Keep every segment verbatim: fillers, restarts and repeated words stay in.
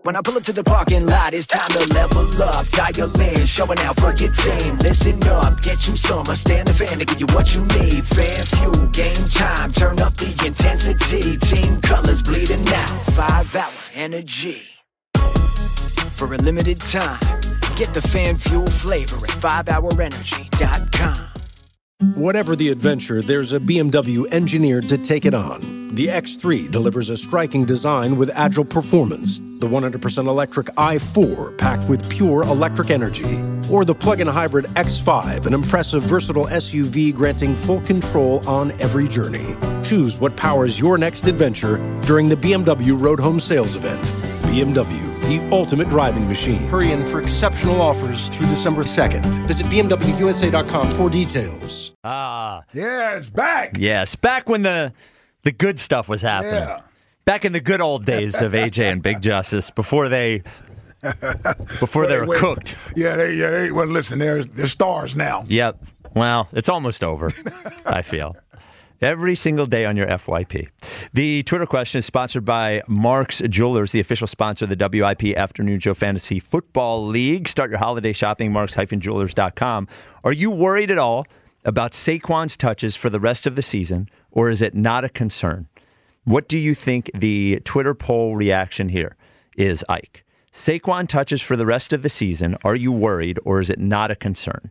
When I pull up to the parking lot, it's time to level up. Dial in, showing out for your team. Listen up, get you some. I stand the fan to give you what you need. Fan fuel, game time, turn up the intensity. Team colors bleeding out, five hour energy. For a limited time, get the fan fuel flavor at five hour energy dot com. Whatever the adventure, there's a B M W engineered to take it on. The X three delivers a striking design with agile performance. The one hundred percent electric i four packed with pure electric energy. Or the plug-in hybrid X five, an impressive versatile S U V granting full control on every journey. Choose what powers your next adventure during the B M W Road Home Sales Event. B M W, the ultimate driving machine. Hurry in for exceptional offers through December second. Visit B M W U S A dot com for details. Ah. Yeah, it's back. Yes, back when the the good stuff was happening. Yeah. Back in the good old days of A J and Big Justice, before they before they were wait. cooked. Yeah, they yeah, they well listen, they're they're stars now. Yep. Well, it's almost over, I feel. Every single day on your F Y P. The Twitter question is sponsored by Mark's Jewelers, the official sponsor of the W I P Afternoon Show Fantasy Football League. Start your holiday shopping, marks dash jewelers dot com. Are you worried at all about Saquon's touches for the rest of the season, or is it not a concern? What do you think the Twitter poll reaction here is, Ike? Saquon touches for the rest of the season. Are you worried, or is it not a concern?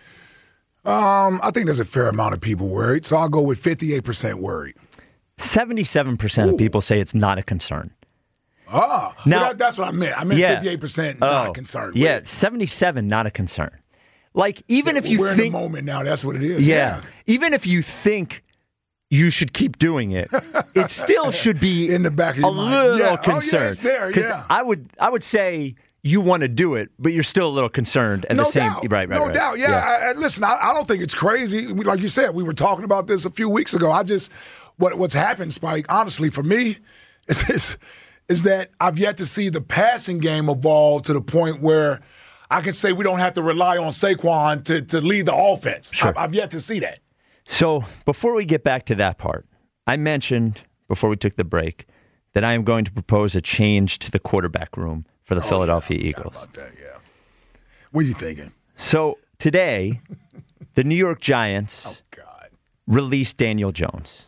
Um, I think there's a fair amount of people worried, so I'll go with fifty-eight percent worried. seventy-seven percent Ooh. of people say it's not a concern. Ah, Now- well, that, that's what I meant. I meant Yeah. fifty-eight percent not Oh, a concern. Yeah, seventy-seven, not a concern. Like, even if you We're think... in the moment now. That's what it is. Yeah. Even if you think you should keep doing it, it still should be In the back of a your mind. little Yeah. Oh, yeah, concerned. it's there, 'Cause yeah. I would, I would say you want to do it, but you're still a little concerned at No the same. doubt. Right, right, no right. doubt. Yeah. I, I, listen, I, I don't think it's crazy. We, like you said, we were talking about this a few weeks ago. I just what what's happened, Spike. Honestly, for me, is is, is that I've yet to see the passing game evolve to the point where I can say we don't have to rely on Saquon to to lead the offense. Sure. I've, I've yet to see that. So before we get back to that part, I mentioned before we took the break that I am going to propose a change to the quarterback room for the Oh, Philadelphia yeah, I Eagles. forgot about that, yeah. What are you thinking? So today, the New York Giants Oh God. released Daniel Jones.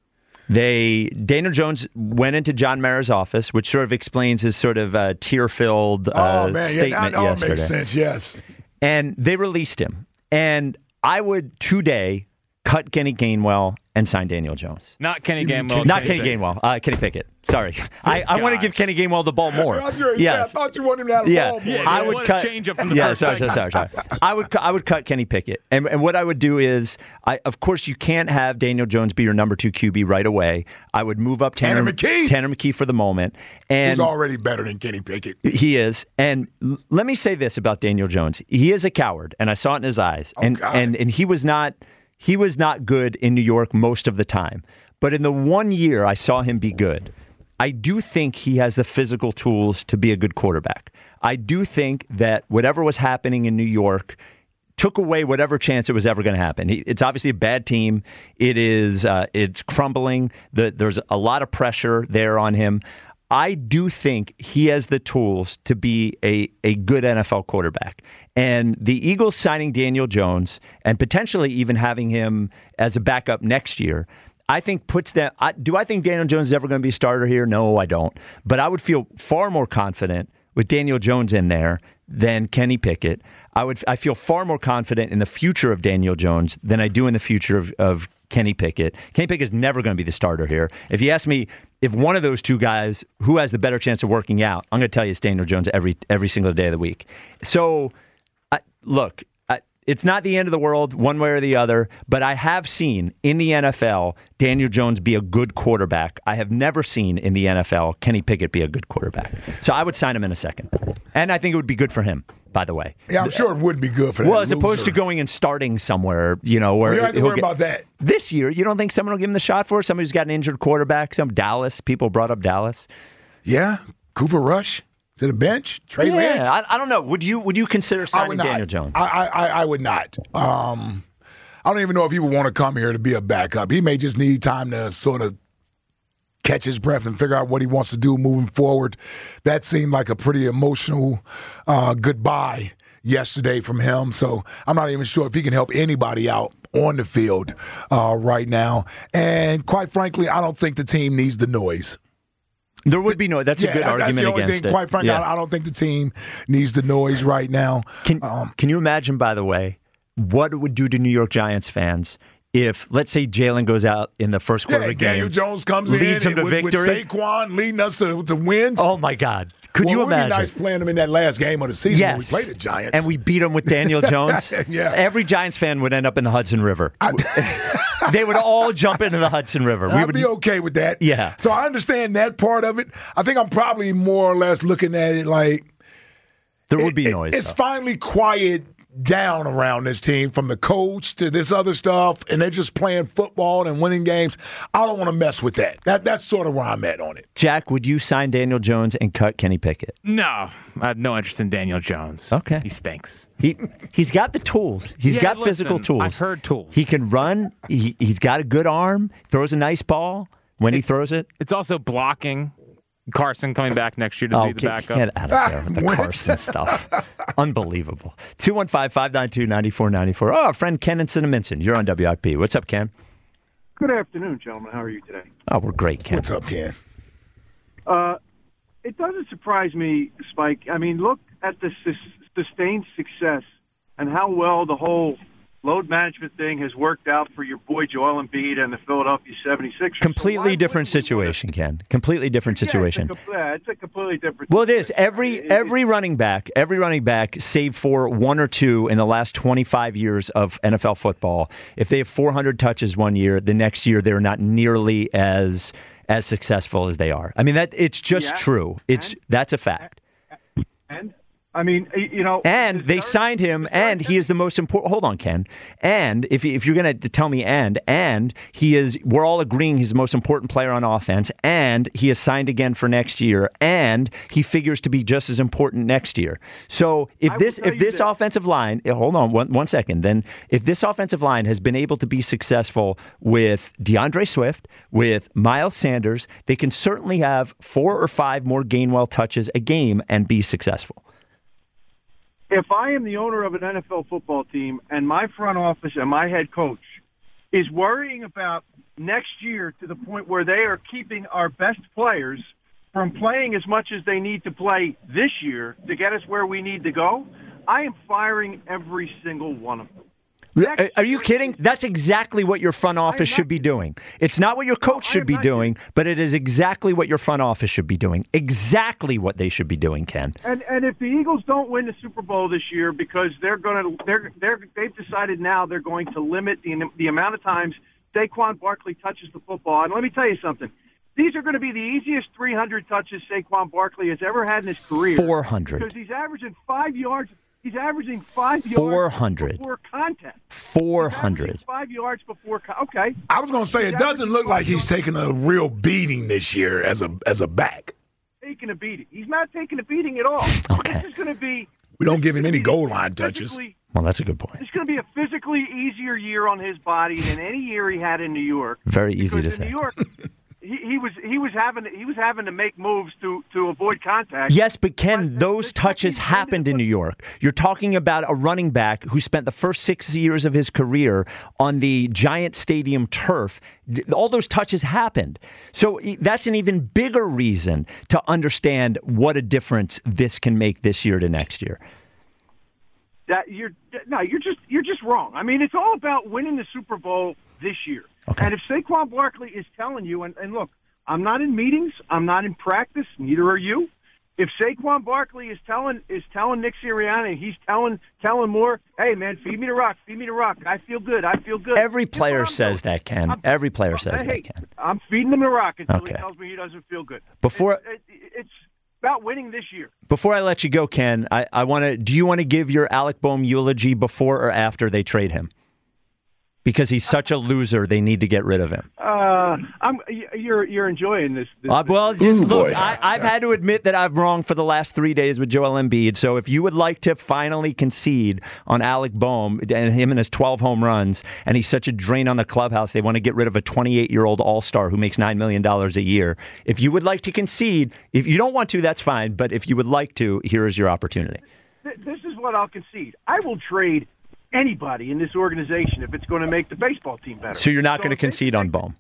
They Daniel Jones went into John Mara's office, which sort of explains his sort of uh, tear-filled uh, Oh man, yeah, statement that all yesterday. makes sense. Yes. And they released him. And I would today cut Kenny Gainwell and sign Daniel Jones. Not Kenny You mean Gainwell. Kenny- Not Kenny Kenny Gainwell, uh, Kenny Pickett. Sorry, I, I want to guy. give Kenny Gainwell the ball more. I, was gonna say, I Yes. thought you wanted him to have the Yeah, ball more. Yeah, I you would wanna cut. change it from the yeah, first sorry, sorry, sorry, sorry. I would, cu- I would cut Kenny Pickett, and and what I would do is, I of course you can't have Daniel Jones be your number two Q B right away. I would move up Tanner, Tanner McKee. Tanner McKee for the moment, and He's already better than Kenny Pickett. he is. And l- let me say this about Daniel Jones: he is a coward, and I saw it in his eyes, and God. and and he was not he was not good in New York most of the time, but in the one year I saw him be good. I do think he has the physical tools to be a good quarterback. I do think that whatever was happening in New York took away whatever chance it was ever going to happen. He, it's obviously a bad team. It is. Uh, it's crumbling. The, there's a lot of pressure there on him. I do think he has the tools to be a, a good N F L quarterback. And the Eagles signing Daniel Jones and potentially even having him as a backup next year, I think puts them. I, do I think Daniel Jones is ever going to be a starter here? No, I don't. But I would feel far more confident with Daniel Jones in there than Kenny Pickett. I would. I feel far more confident in the future of Daniel Jones than I do in the future of, of Kenny Pickett. Kenny Pickett is never going to be the starter here. If you ask me, if one of those two guys, who has the better chance of working out, I'm going to tell you it's Daniel Jones every every single day of the week. So, I, look. It's not the end of the world one way or the other, but I have seen in the N F L Daniel Jones be a good quarterback. I have never seen in the N F L Kenny Pickett be a good quarterback. So I would sign him in a second. And I think it would be good for him, by the way. Yeah, I'm sure it would be good for that Well, as opposed loser. to going and starting somewhere, you know, where You don't have to he'll worry get- about that. This year, you don't think someone will give him the shot for it? Somebody who's got an injured quarterback, some Dallas, people brought up Dallas. Yeah, Cooper Rush to the bench, Trey Yeah, Lance. I, I don't know. Would you would you consider I signing would not. Daniel Jones? I, I, I I would not. Um, I don't even know if he would want to come here to be a backup. He may just need time to sort of catch his breath and figure out what he wants to do moving forward. That seemed like a pretty emotional uh, goodbye yesterday from him. So I'm not even sure if he can help anybody out on the field uh, right now. And quite frankly, I don't think the team needs the noise. There would be no. That's yeah, a good that's, argument that's the only against thing, it. Quite frankly, yeah. I, I don't think the team needs the noise right now. Can um, Can you imagine, by the way, what it would do to New York Giants fans if, let's say, Jalen goes out in the first quarter yeah, of the game, Daniel Jones comes leads in them to with, victory, with Saquon leading us to, to wins? Oh my God! Could well, you it would imagine? be nice playing them in that last game of the season yes. when we played the Giants, and we beat them with Daniel Jones. yeah. Every Giants fan would end up in the Hudson River. I, they would all jump into the Hudson River. We I'd would be okay with that. Yeah. So I understand that part of it. I think I'm probably more or less looking at it like there would be it, noise. It's though. finally quiet down around this team, from the coach to this other stuff, and they're just playing football and winning games. I don't want to mess with that. That that's sort of where I'm at on it. Jack, would you sign Daniel Jones and cut Kenny Pickett? No, I have no interest in Daniel Jones. Okay. He stinks. He he's got the tools. He's Yeah, got listen, physical tools. I've heard tools. He can run. He he's got a good arm. Throws a nice ball when he throws it. It's also blocking. Carson coming back next year to Oh, be the get, backup. get out of there with the What? Carson stuff. Unbelievable. two one five, five nine two, nine four nine four. Oh, our friend Ken in Cinnaminson. You're on W I P. What's up, Ken? Good afternoon, gentlemen. How are you today? Oh, we're great, Ken. What's up, Ken? Uh, it doesn't surprise me, Spike. I mean, look at the sus- sustained success and how well the whole load management thing has worked out for your boy Joel Embiid and the Philadelphia seventy-sixers. Completely So different wouldn't we situation, Ken. Completely different wanna- situation. Yeah, it's, a, com- yeah, it's a completely different Well, it is. situation. Every It- it- every running back, every running back, save for one or two in the last twenty-five years of N F L football, if they have four hundred touches one year, the next year they're not nearly as as successful as they are. I mean, that it's just Yeah. true. It's And- that's a fact. And I mean, you know, And the they Derek- signed him, and he is the most important. Hold on, Ken. And if if you're going to tell me, and and he is, we're all agreeing he's the most important player on offense, and he is signed again for next year, and he figures to be just as important next year. So if I will this tell if you this this. offensive line, eh, hold on one one second, then if this offensive line has been able to be successful with DeAndre Swift, with Miles Sanders, they can certainly have four or five more Gainwell touches a game and be successful. If I am the owner of an N F L football team and my front office and my head coach is worrying about next year to the point where they are keeping our best players from playing as much as they need to play this year to get us where we need to go, I am firing every single one of them. Are, are you kidding? That's exactly what your front office should be doing. It's not what your coach I should am be not doing, but it is exactly what your front office should be doing. Exactly what they should be doing, Ken. And and if the Eagles don't win the Super Bowl this year because they're going to they're they're they've decided now they're going to limit the the amount of times Saquon Barkley touches the football. And let me tell you something. These are going to be the easiest three hundred touches Saquon Barkley has ever had in his career. four hundred. Because he's averaging five yards. He's averaging five yards four hundred. before contact. four He's hundred. averaging Five yards before. Con- okay. I was going to say, it doesn't look like he's taking a real beating this year as a as a back. Taking a beating. He's not taking a beating at all. Okay. This is going to be. We don't give him any this is gonna goal be line touches. physically- Well, that's a good point. It's going to be a physically easier year on his body than any year he had in New York. Very easy to Because say. in New York, he, he was he was having he was having to make moves to, to avoid contact. Yes, but Ken, But those the touches second he happened ended in New York. You're talking about a running back who spent the first six years of his career on the Giant Stadium turf. All those touches happened. So e- that's an even bigger reason to understand what a difference this can make this year to next year. That you're no, you're just you're just wrong. I mean, it's all about winning the Super Bowl this year. Okay. And if Saquon Barkley is telling you, and, and look, I'm not in meetings, I'm not in practice, neither are you. If Saquon Barkley is telling is telling Nick Sirianni, he's telling telling Moore, hey man, feed me the rock, feed me the rock. I feel good, I feel good. Every Guess player what I'm says doing? that, Ken. I'm- Every player says hey, that, Ken. I'm feeding him the rock until Okay. he tells me he doesn't feel good. Before- it's, it, it's about winning this year. Before I let you go, Ken, I, I want to. Do you want to give your Alec Boehm eulogy before or after they trade him? Because he's such a loser, they need to get rid of him. Uh, I'm you're you're enjoying this. this, Uh, well, this just Ooh, look, boy. I, I've had to admit that I'm wrong for the last three days with Joel Embiid. So if you would like to finally concede on Alec Boehm and him and his twelve home runs, and he's such a drain on the clubhouse, they want to get rid of a twenty-eight-year-old all-star who makes nine million dollars a year. If you would like to concede, if you don't want to, that's fine. But if you would like to, here is your opportunity. this is what I'll concede. I will trade anybody in this organization if it's going to make the baseball team better. So you're not So going to if they concede can on make- Boehm?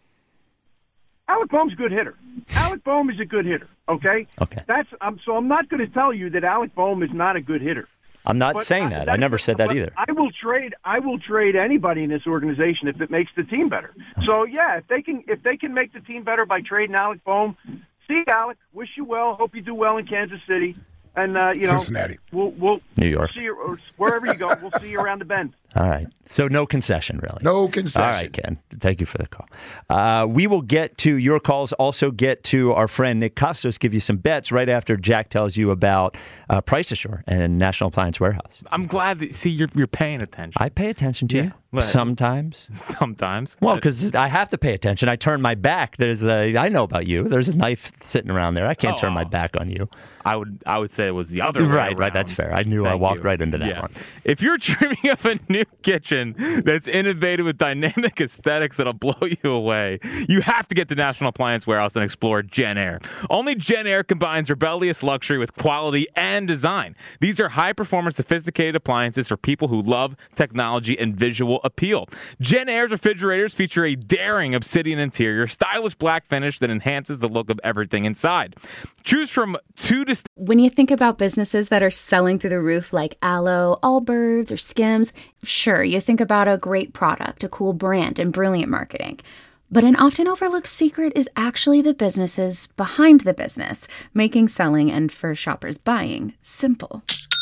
Alec Boehm's a good hitter. Alec Boehm is a good hitter. Okay. Okay. That's um, so I'm not going to tell you that Alec Boehm is not a good hitter. I'm not But saying that. I never said that but either. I will trade. I will trade anybody in this organization if it makes the team better. So yeah, if they can, if they can make the team better by trading Alec Boehm, see Alec. Wish you well. Hope you do well in Kansas City, and uh, you know, Cincinnati. We'll, we'll New York. see you, or wherever you go. We'll see you around the bend. All right. So no concession, really. No concession. All right, Ken. Thank you for the call. Uh, we will get to your calls, also get to our friend Nick Costos, give you some bets right after Jack tells you about uh, Price Assure and National Appliance Warehouse. I'm glad that, see, you're, you're paying attention. I pay attention to Yeah, you well, sometimes. Sometimes. Well, because I have to pay attention. I turn my back. There's a, I know about you. There's a knife sitting around there. I can't Oh, turn my oh. back on you. I would I would say it was the other way Right, around. right. That's fair. I knew I Thank walked you. right into that Yeah. one. If you're dreaming of a new kitchen that's innovative with dynamic aesthetics that'll blow you away, you have to get to National Appliance Warehouse and explore Gen Air. Only Gen Air combines rebellious luxury with quality and design. These are high-performance, sophisticated appliances for people who love technology and visual appeal. Gen Air's refrigerators feature a daring obsidian interior, stylish black finish that enhances the look of everything inside. Choose from two distinct When you think about businesses that are selling through the roof like Aloe, Allbirds, or Skims, sure, you think about a great product, a cool brand, and brilliant marketing. But an often overlooked secret is actually the businesses behind the business, making selling and for shoppers buying simple.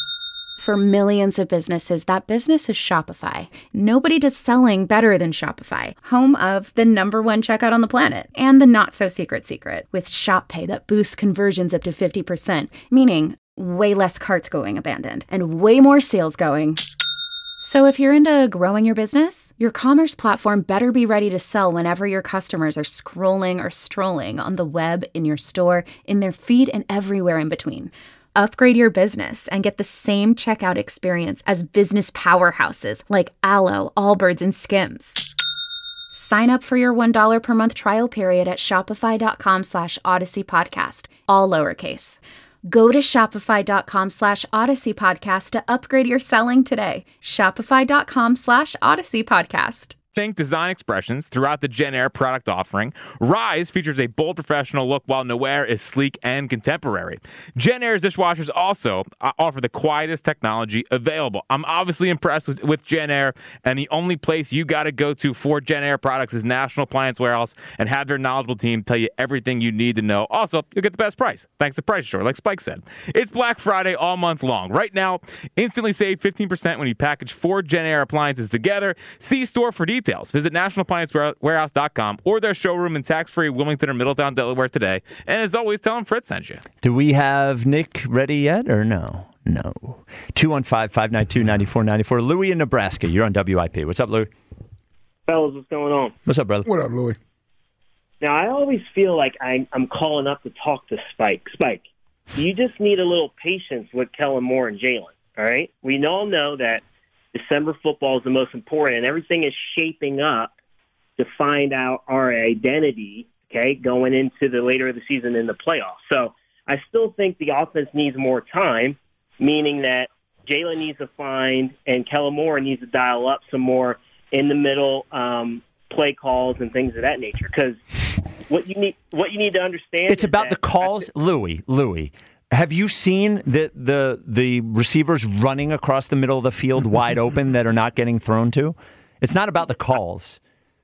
For millions of businesses, that business is Shopify. Nobody does selling better than Shopify, home of the number one checkout on the planet and the not-so-secret secret with Shop Pay that boosts conversions up to fifty percent, meaning way less carts going abandoned and way more sales going. So if you're into growing your business, your commerce platform better be ready to sell whenever your customers are scrolling or strolling on the web, in your store, in their feed, and everywhere in between. Upgrade your business and get the same checkout experience as business powerhouses like Aloe, Allbirds, and Skims. Sign up for your one dollar per month trial period at shopify.com slash Odyssey Podcast, all lowercase. Go to shopify.com slash Odyssey Podcast to upgrade your selling today. Shopify.com slash Odyssey Podcast. Think design expressions throughout the Gen Air product offering. Rise features a bold professional look while Noir is sleek and contemporary. Gen Air's dishwashers also uh, offer the quietest technology available. I'm obviously impressed with, with Gen Air, and the only place you got to go to for Gen Air products is National Appliance Warehouse and have their knowledgeable team tell you everything you need to know. Also, you'll get the best price, thanks to Price Store, like Spike said. It's Black Friday all month long. Right now, instantly save fifteen percent when you package four Gen Air appliances together. See store for details. Visit national appliance warehouse dot com or their showroom in tax-free Wilmington or Middletown, Delaware today. And as always, tell them Fritz sent you. Do we have Nick ready yet or no? No. two one five, five nine two, nine four nine four. Louis in Nebraska. You're on W I P. What's up, Louis? Fellas, what's going on? What's up, brother? What up, Louis? Now, I always feel like I'm, I'm calling up to talk to Spike. Spike, you just need a little patience with Kellen Moore and Jalen, all right? We all know that December football is the most important, and everything is shaping up to find out our identity, okay, going into the later of the season in the playoffs. So I still think the offense needs more time, meaning that Jalen needs to find and Kellen Moore needs to dial up some more in the middle um, play calls and things of that nature. Because what you need, what you need to understand, It's is about the that calls, Louis. Louis. Have you seen the, the the receivers running across the middle of the field wide open that are not getting thrown to? It's not about the calls.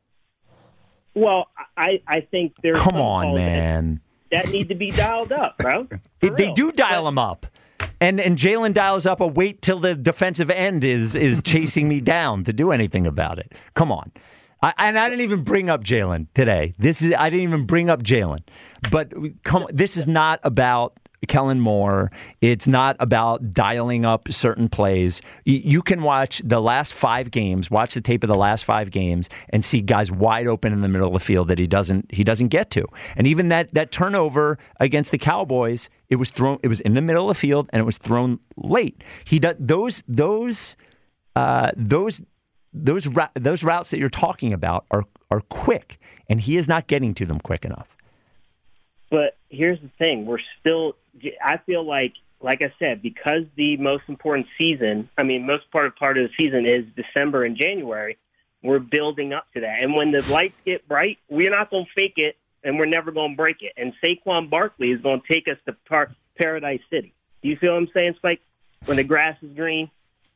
Well, I, I think there's Come some on, calls man. That, that need to be dialed up, bro. For They, they real. do dial them up. And and Jalen dials up a wait till the defensive end is is chasing me down to do anything about it. Come on. I, and I didn't even bring up Jalen today. This is I didn't even bring up Jalen. But come, this is not about Kellen Moore. It's not about dialing up certain plays. You, you can watch the last five games, watch the tape of the last five games, and see guys wide open in the middle of the field that he doesn't he doesn't get to. And even that that turnover against the Cowboys, it was thrown. It was in the middle of the field, and it was thrown late. He does those those uh, those those those routes that you're talking about are are quick, and he is not getting to them quick enough. But here's the thing. We're still – I feel like, like I said, because the most important season, I mean, most part of part of the season is December and January, we're building up to that. And when the lights get bright, we're not going to fake it, and we're never going to break it. And Saquon Barkley is going to take us to par- Paradise City. Do you feel what I'm saying, Spike? When the grass is green?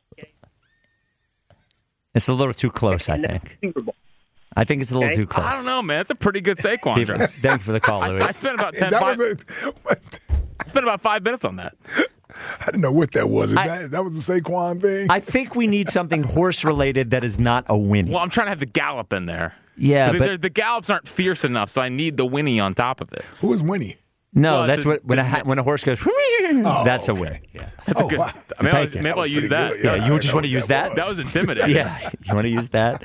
It's a little too close, I think. Super Bowl. I think it's a little Okay. too close. I don't know, man. It's a pretty good Saquon Beaver, draft. thank you for the call, Louis. I, I spent about ten. That Five, was a, what? I spent about five minutes on that. I didn't know what that was. Is I- that, that was the Saquon thing? I think we need something horse-related that is not a Winnie. Well, I'm trying to have the gallop in there. Yeah, the, but the, the gallops aren't fierce enough, so I need the Winnie on top of it. Who is Winnie? no, well, that's it's a- what when a ha- when a horse goes. that's a okay. win. Yeah, That's Oh, a good. wow. I mean, Thank I was, you. maybe That I'll was use pretty that. good. yeah. I You know just want to what use that that? was. That was intimidating. Yeah, you want to use that.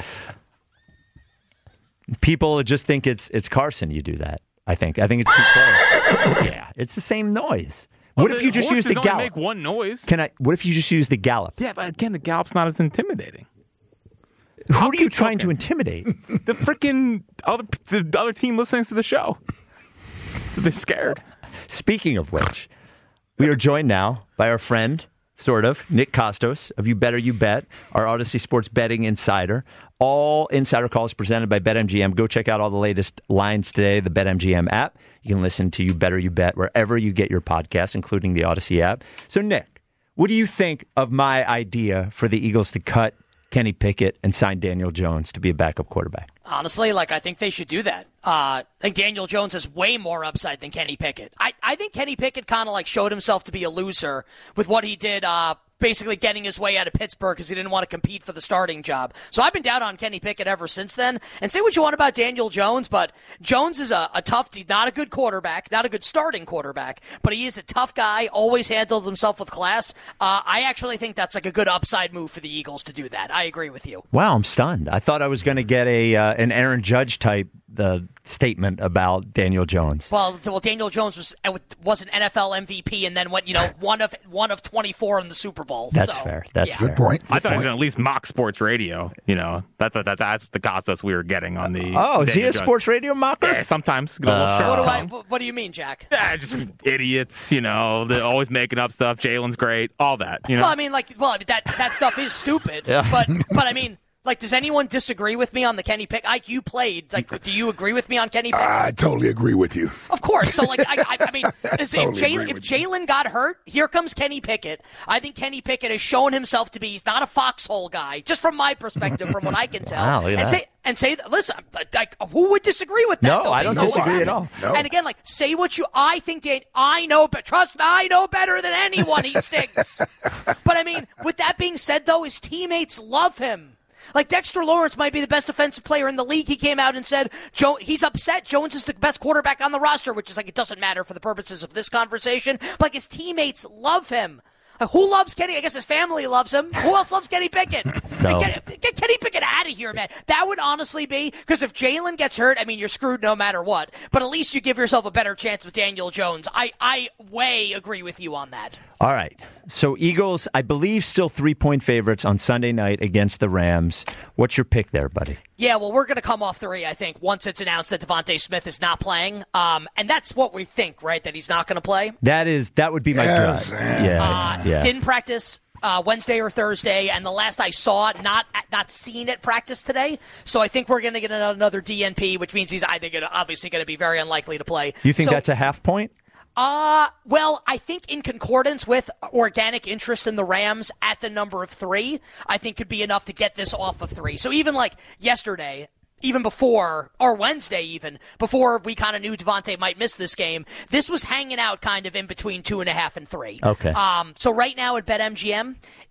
People just think it's it's Carson. You do that. I think. I think it's too close. Yeah, it's the same noise. What Well, if you the just use the horses only gallop? make one noise. Can I? What if you just use the gallop? Yeah, but again, the gallop's not as intimidating. Who I'll are you keep trying to talking. intimidate? The freaking other the other team listening to the show, so they're scared. Speaking of which, we are joined now by our friend, sort of, Nick Kostos of You Better You Bet, our Odyssey Sports betting insider. All insider calls presented by BetMGM. Go check out all the latest lines today, the BetMGM app. You can listen to You Better You Bet wherever you get your podcasts, including the Odyssey app. So, Nick, what do you think of my idea for the Eagles to cut Kenny Pickett and sign Daniel Jones to be a backup quarterback? Honestly, like, I think they should do that. Uh, I think Daniel Jones has way more upside than Kenny Pickett. I, I think Kenny Pickett kind of, like, showed himself to be a loser with what he did, uh, basically getting his way out of Pittsburgh because he didn't want to compete for the starting job. So I've been down on Kenny Pickett ever since then. And say what you want about Daniel Jones, but Jones is a, a tough, he's not a good quarterback, not a good starting quarterback, but he is a tough guy, always handles himself with class. Uh, I actually think that's like a good upside move for the Eagles to do that. I agree with you. Wow, I'm stunned. I thought I was going to get a uh, an Aaron Judge type uh, statement about Daniel Jones. Well, well, Daniel Jones was was an N F L M V P and then went, you know, one of one of twenty-four in the Super Bowl. That's So, fair. That's yeah. fair. Good point. I Good thought he was point. going to at least mock sports radio. You know, that, that, that, that's the Costas we were getting on the. Oh, is he Daniel a Jones. sports radio mocker? Yeah, sometimes. Get a little Uh, sharp What do I? tongue. What do you mean, Jack? Yeah, just idiots. You know, they're always making up stuff. Jalen's great. All that. You know. Well, I mean, like, well, I mean, that that stuff is stupid. Yeah. But but I mean, like, does anyone disagree with me on the Kenny Pickett? Ike, you played. Like, do you agree with me on Kenny Pickett? I totally agree with you. Of course. So, like, I, I, I mean, is- Totally if Jalen agree if with you. Jalen got hurt, here comes Kenny Pickett. I think Kenny Pickett has shown himself to be. He's not a foxhole guy, just from my perspective, from what I can tell. Wow, look at and that. say and say, listen, like, who would disagree with that? No, though, I don't based on what's disagree at happening? all. No. And again, like, say what you. I think Dan. I know, but trust me, I know better than anyone. He stinks. But I mean, with that being said, though, his teammates love him. Like, Dexter Lawrence might be the best offensive player in the league. He came out and said Joe, he's upset Jones is the best quarterback on the roster, which is like, it doesn't matter for the purposes of this conversation. But like, his teammates love him. Uh, who loves Kenny? I guess his family loves him. Who else loves Kenny Pickett? So- Get, get Kenny Pickett out of here, man. That would honestly be, because if Jalen gets hurt, I mean, you're screwed no matter what. But at least you give yourself a better chance with Daniel Jones. I, I way agree with you on that. All right. So Eagles, I believe, still three-point favorites on Sunday night against the Rams. What's your pick there, buddy? Yeah, well, we're going to come off three, I think, once it's announced that Devontae Smith is not playing. Um, and that's what we think, right, that he's not going to play. That is that would be my Yes, gut. man. Yeah, Uh, yeah. Didn't practice uh, Wednesday or Thursday, and the last I saw it, not not seen it practice today. So I think we're going to get another D N P, which means he's, I think, obviously going to be very unlikely to play. You think So- that's a half point? Uh, well, I think in concordance with organic interest in the Rams at the number of three, I think could be enough to get this off of three. So even like yesterday, even before, or Wednesday even, before we kind of knew Devontae might miss this game, this was hanging out kind of in between two and a half and three. Okay. Um, so right now at BetMGM,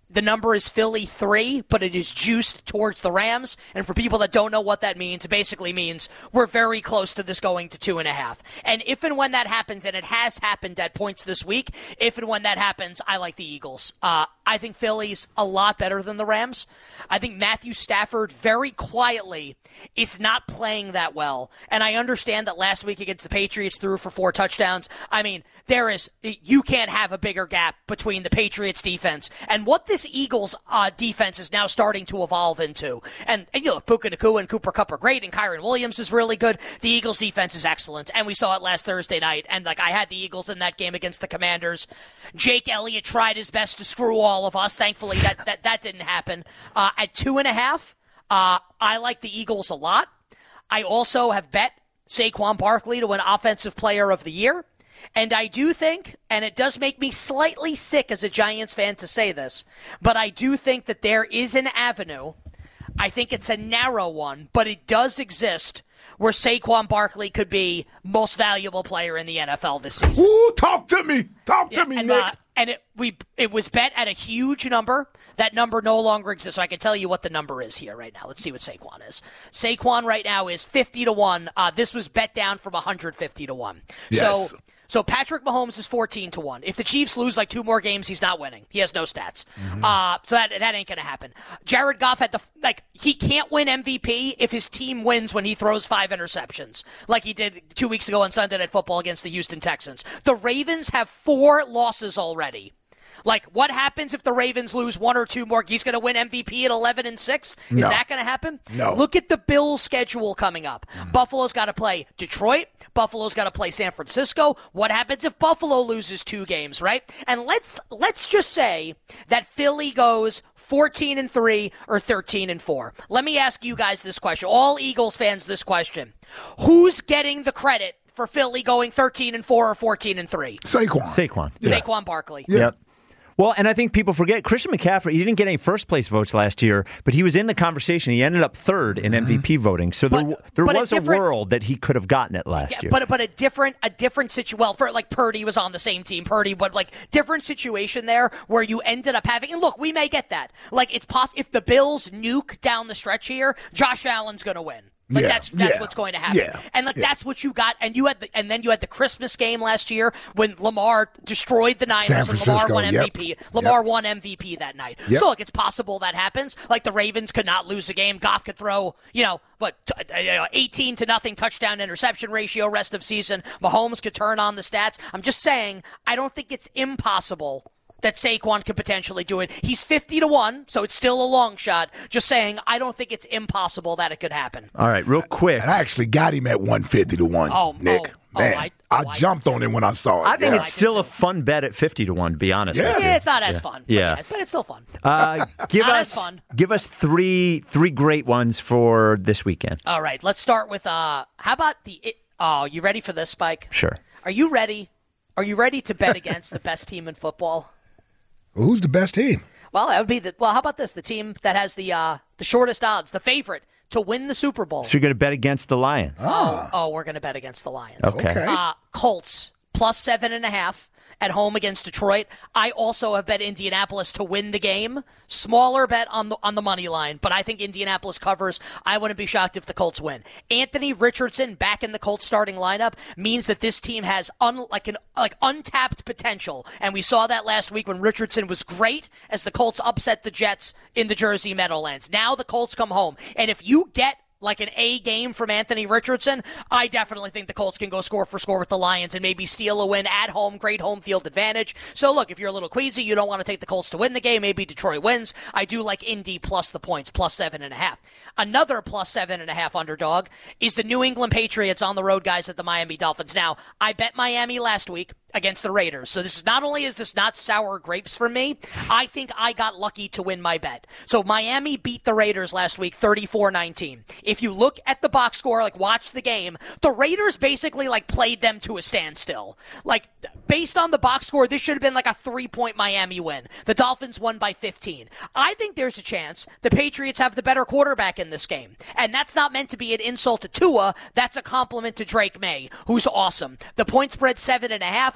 The number is Philly three, but it is juiced towards the Rams. And for people that don't know what that means, it basically means we're very close to this going to two and a half. And if and when that happens, and it has happened at points this week, if and when that happens, I like the Eagles. Uh, I think Philly's a lot better than the Rams. I think Matthew Stafford very quietly is not playing that well. And I understand that last week against the Patriots threw for four touchdowns. I mean, there is, you can't have a bigger gap between the Patriots defense and what this Eagles uh, defense is now starting to evolve into. And, and you look, Puka Nacua and Cooper Kupp are great, and Kyron Williams is really good. The Eagles defense is excellent, and we saw it last Thursday night. And like I had the Eagles in that game against the Commanders. Jake Elliott tried his best to screw all of us. Thankfully, that that, that didn't happen. Uh, at two and a half, uh, I like the Eagles a lot. I also have bet Saquon Barkley to win Offensive Player of the Year. And I do think, and it does make me slightly sick as a Giants fan to say this, but I do think that there is an avenue. I think it's a narrow one, but it does exist where Saquon Barkley could be most valuable player in the N F L this season. Ooh, talk to me. Talk to yeah, me, and, Nick. Uh, and it we it was bet at a huge number. That number no longer exists. So I can tell you what the number is here right now. Let's see what Saquon is. Saquon right now is fifty to one. Uh, this was bet down from one hundred fifty to one. Yes. So So Patrick Mahomes is fourteen to one. If the Chiefs lose like two more games, he's not winning. He has no stats. Mm-hmm. Uh, so that that ain't going to happen. Jared Goff had the, like, he can't win M V P if his team wins when he throws five interceptions, like he did two weeks ago on Sunday Night Football against the Houston Texans. The Ravens have four losses already. Like, what happens if the Ravens lose one or two more? He's going to win M V P at eleven and six? Is no. that going to happen? No. Look at the Bills' schedule coming up. Mm. Buffalo's got to play Detroit. Buffalo's got to play San Francisco. What happens if Buffalo loses two games, right? And let's let's just say that Philly goes fourteen and three or thirteen and four. Let me ask you guys this question. All Eagles fans this question. Who's getting the credit for Philly going thirteen and four or fourteen and three? Saquon. Saquon. Yeah. Saquon Barkley. Yeah. Yep. Well, and I think people forget Christian McCaffrey, he didn't get any first-place votes last year, but he was in the conversation. He ended up third in M V P voting. So but, there, there was a, a world that he could have gotten it last yeah, year. But but a different a different situation. Well, for like Purdy was on the same team, Purdy, but like different situation there where you ended up having. And look, we may get that. Like it's possible if the Bills nuke down the stretch here, Josh Allen's going to win. Like yeah, that's that's yeah, what's going to happen, yeah, and like yeah. that's what you got, and you had the, and then you had the Christmas game last year when Lamar destroyed the Niners and Lamar won yep, M V P. Lamar yep. won M V P that night. Yep. So look, it's possible that happens. Like the Ravens could not lose a game. Goff could throw, you know, what eighteen to nothing touchdown interception ratio rest of season. Mahomes could turn on the stats. I'm just saying, I don't think it's impossible that Saquon could potentially do it. He's fifty to one, so it's still a long shot. Just saying, I don't think it's impossible that it could happen. All right, real quick. And I actually got him at one hundred fifty to one, oh, Nick. Oh, Man, oh, I, I oh, jumped I on it when I saw it. I think yeah. it's still a fun bet at fifty to one, to be honest Yeah. with you. Yeah, it's not as yeah. fun. Yeah. But, but it's still fun. Uh, give Not us as fun. give us three three great ones for this weekend. All right, let's start with, uh, how about the, it, oh, you ready for this, Spike? Sure. Are you ready? Are you ready to bet against the best team in football? Well, who's the best team? Well, that would be the, well, how about this? The team that has the, uh, the shortest odds, the favorite to win the Super Bowl. So you're going to bet against the Lions. Oh, oh, we're going to bet against the Lions. Okay. Okay. Uh, Colts plus seven and a half at home against Detroit. I also have bet Indianapolis to win the game. Smaller bet on the on the money line, but I think Indianapolis covers. I wouldn't be shocked if the Colts win. Anthony Richardson back in the Colts starting lineup means that this team has un, like an like untapped potential, and we saw that last week when Richardson was great as the Colts upset the Jets in the Jersey Meadowlands. Now the Colts come home, and if you get like an A game from Anthony Richardson, I definitely think the Colts can go score for score with the Lions and maybe steal a win at home. Great home field advantage. So look, if you're a little queasy, you don't want to take the Colts to win the game, maybe Detroit wins. I do like Indy plus the points, plus seven and a half. Another plus seven and a half underdog is the New England Patriots on the road, guys, at the Miami Dolphins. Now, I bet Miami last week against the Raiders. So this is not only is this not sour grapes for me, I think I got lucky to win my bet. So Miami beat the Raiders last week thirty-four nineteen. If you look at the box score, like watch the game, the Raiders basically like played them to a standstill. Like based on the box score, this should have been like a three-point Miami win. The Dolphins won by fifteen. I think there's a chance the Patriots have the better quarterback in this game. And that's not meant to be an insult to Tua. That's a compliment to Drake May, who's awesome. The point spread seven and a half.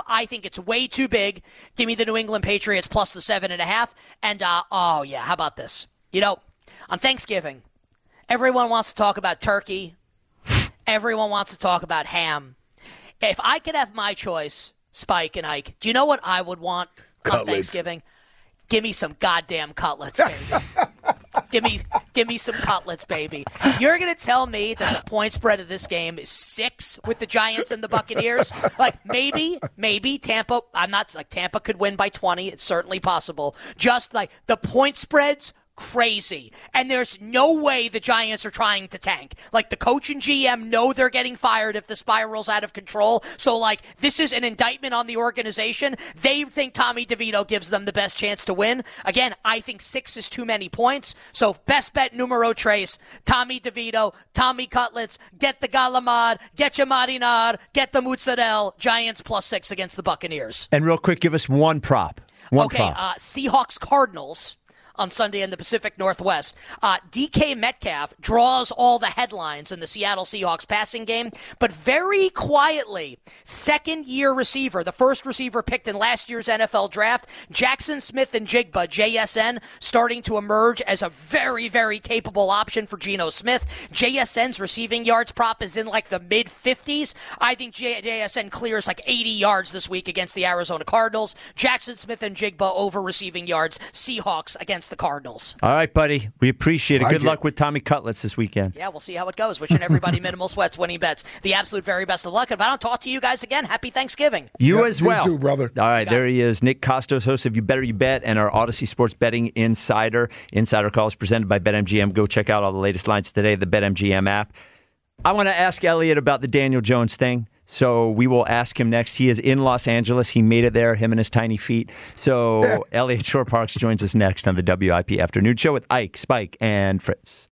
I think it's way too big. Give me the New England Patriots plus the seven and a half. And, uh, oh, yeah, how about this? You know, on Thanksgiving, everyone wants to talk about turkey. Everyone wants to talk about ham. If I could have my choice, Spike and Ike, do you know what I would want Cutlets. on Thanksgiving? Give me some goddamn cutlets, baby. give me give me some cutlets, baby. You're going to tell me that the point spread of this game is six with the Giants and the Buccaneers? Like, maybe, maybe Tampa, I'm not, like, Tampa could win by twenty. It's certainly possible. Just, like, the point spreads, crazy. And there's no way the Giants are trying to tank. Like, the coach and G M know they're getting fired if the spiral's out of control. So, like, this is an indictment on the organization. They think Tommy DeVito gives them the best chance to win. Again, I think six is too many points. So, best bet numero tres, Tommy DeVito, Tommy Cutlets, get the Galamad, get your marinade, get the mozzarella. Giants plus six against the Buccaneers. And real quick, give us one prop. One okay, prop. Uh, Seahawks Cardinals on Sunday in the Pacific Northwest. Uh, D K Metcalf draws all the headlines in the Seattle Seahawks passing game, but very quietly, second-year receiver, the first receiver picked in last year's N F L draft, Jackson Smith and Jigba, J S N, starting to emerge as a very, very capable option for Geno Smith. J S N's receiving yards prop is in like the mid-fifties. I think J- JSN clears like eighty yards this week against the Arizona Cardinals. Jackson Smith and Jigba over receiving yards. Seahawks against the Cardinals. All right, buddy. We appreciate it. I Good get- luck with Tommy Cutlets this weekend. Yeah, we'll see how it goes. Wishing everybody minimal sweats, winning bets. The absolute very best of luck. If I don't talk to you guys again, happy Thanksgiving. You Yeah, as you well. too, brother. All right, there he is. Nick Costos, host of You Better You Bet, and our Odyssey Sports Betting Insider. Insider Calls presented by BetMGM. Go check out all the latest lines today, the BetMGM app. I want to ask Elliot about the Daniel Jones thing. So we will ask him next. He is in Los Angeles. He made it there, him and his tiny feet. So Elliot Shore Parks joins us next on the W I P Afternoon Show with Ike, Spike, and Fritz.